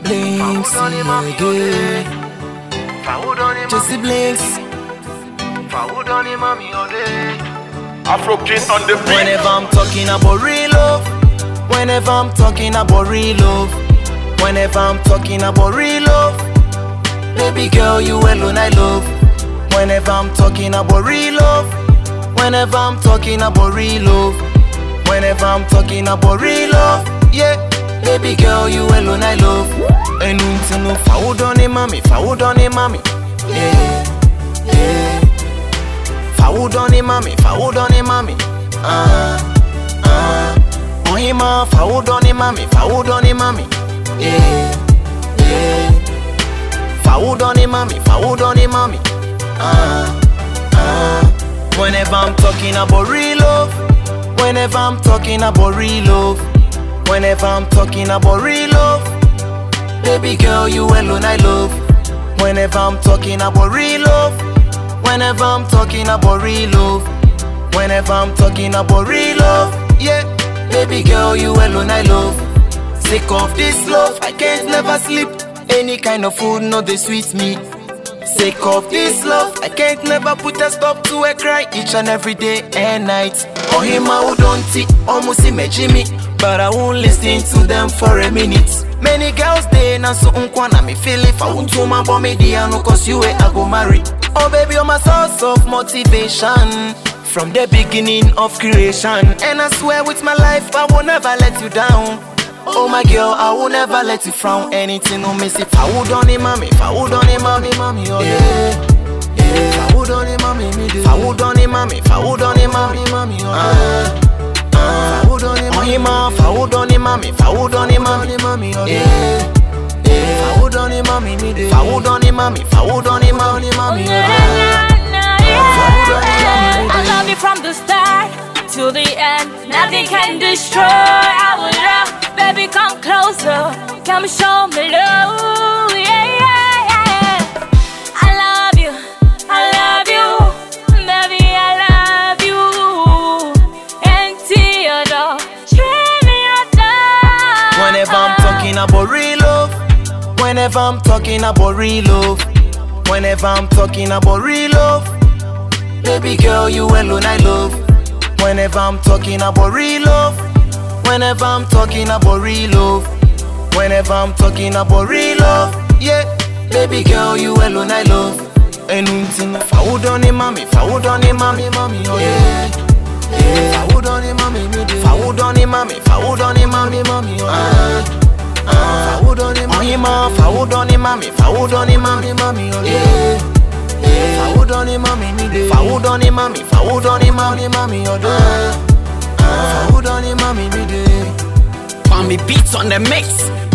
Blinks, yeah. Jesse Blinks. Afro King on the beat. Whenever I'm talking about real love, whenever I'm talking about real love, whenever I'm talking about real love, baby girl, you alone I love. Whenever I'm talking about real love, whenever I'm talking about real love, whenever I'm talking about real love, yeah, baby girl, you alone I love. And you know, found on him, mommy, found on him, mommy, yeah, yeah. Found on him, mommy, found on him, mommy, on him, found on him, mommy, found on him, mommy, yeah, yeah. Found on him, mommy, found on him, mommy, Whenever I'm talking about real love, whenever I'm talking about real love, whenever I'm talking about real love, baby girl, you alone I love. Whenever I'm talking about real love, whenever I'm talking about real love, whenever I'm talking about real love, yeah, baby girl, you alone I love. Sick of this love, I can't never sleep. Any kind of food, no they sweet me. Sick of this love, I can't never put a stop to a cry each and every day and night. Oh him who don't see, almost imagine me, but I won't listen to them for a minute. Many girls they na so unkwana me feel if I won't to my bomb no cause you I go marry. Oh baby, you're my source of motivation from the beginning of creation, and I swear with my life I will never let you down. Oh my girl, I will never let you frown. Anything no miss if I would on him, mommy, if I would on him, mommy, oh yeah, yeah. If I would on him, mommy, me do. If I would on him, mommy, if I would on him, mommy, oh yeah. If I would on him, if I would on him, mommy, if I would on him, mommy, oh yeah, yeah. If I would on him, mommy, me do. If I would on him, mommy, if I would on him, mommy, oh yeah. I love you from the start to the end. Nothing can destroy our love. Baby, come closer, come show me love, yeah, yeah, yeah. I love you, baby, I love you. And Theodore, treat me your love. Whenever I'm talking about real love, whenever I'm talking about real love, whenever I'm talking about real love, baby girl, you alone I love. Whenever I'm talking about real love, whenever I'm talking about real love, whenever I'm talking about real love, yeah, baby girl, you alone I love. And if I would on him, mommy, if I would on him, mommy, oh yeah, yeah. If I would on him, mommy, me do. If I would on him, mommy, if I would on him, mommy, oh yeah. If I would on him, if I would on him, mommy, if I would on him, mommy, oh yeah. If I would on him, mommy, me do. If I would on him, mommy, if I would on him, mommy, oh yeah. If I would on him, mommy, me do. Pammy beats on the mix.